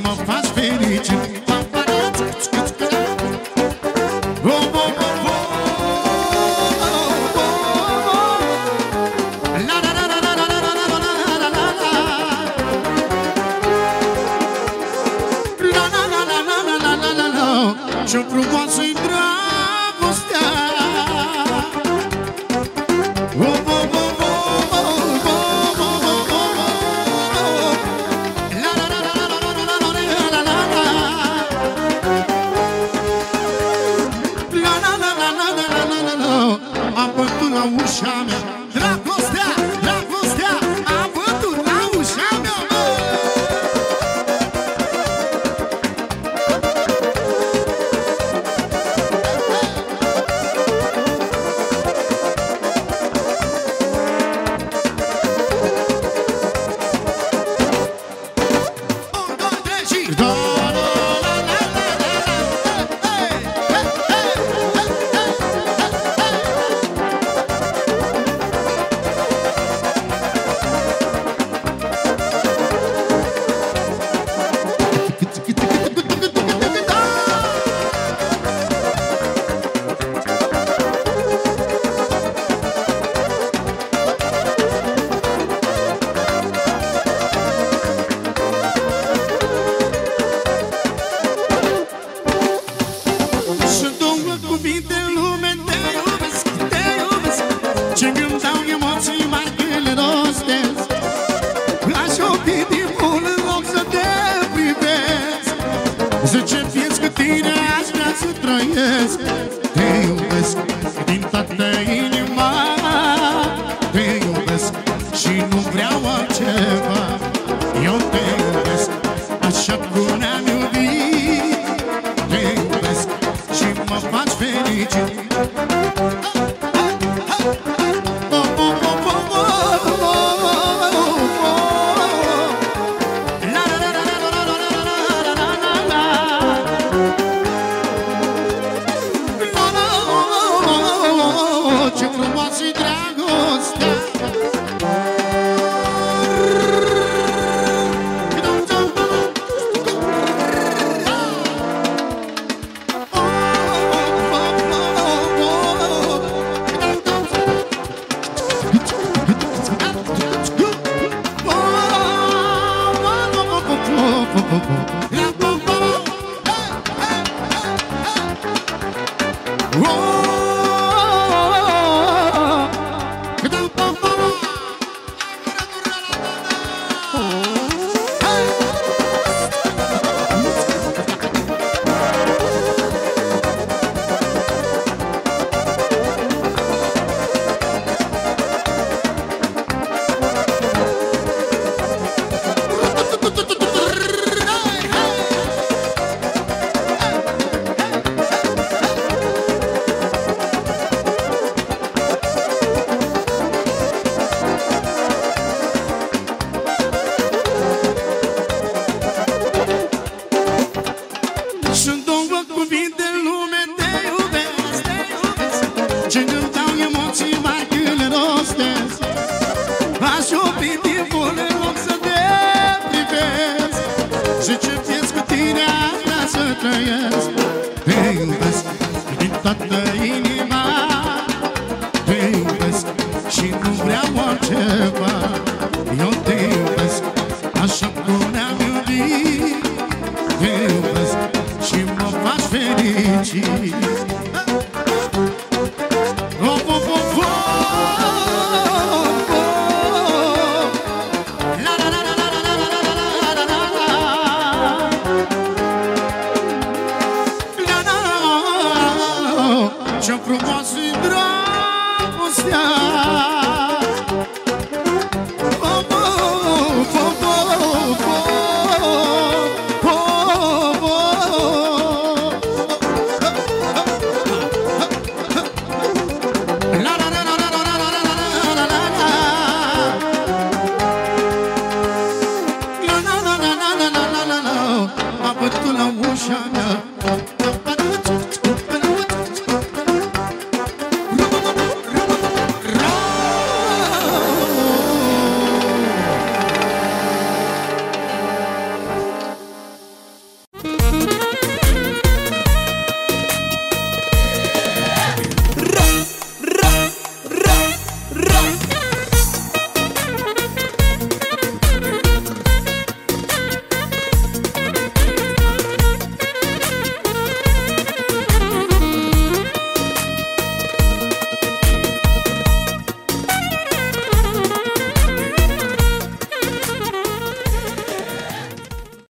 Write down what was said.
mă faci fericit. Ce frumoasă-i dragostea. A bătut la ușa mea dragostea, dragostea. A bătut la ușa mea. Zice vieți că tine aș vrea să trăiesc. Te iubesc din toată inima. Te iubesc și nu vreau altceva. Eu te iubesc așa cum ne-am iubit. Te iubesc și mă faci fericit. Ce frumoasă-i dragostea. Sunt două cuvinte în lume, te iubesc, te iubesc. Ce-mi dau emoții mari când le rostesc. Aș opri timpul în loc să te privesc. Zice vieți cu tine aș vrea să trăiesc. Te iubesc din toată inima. Te iubesc și nu vreau altceva. Eu te iubesc așa cum ne-am iubit. Te iubesc și mă faci fericit. Ce frumoasă-i dragostea. A bătut la ușa mea.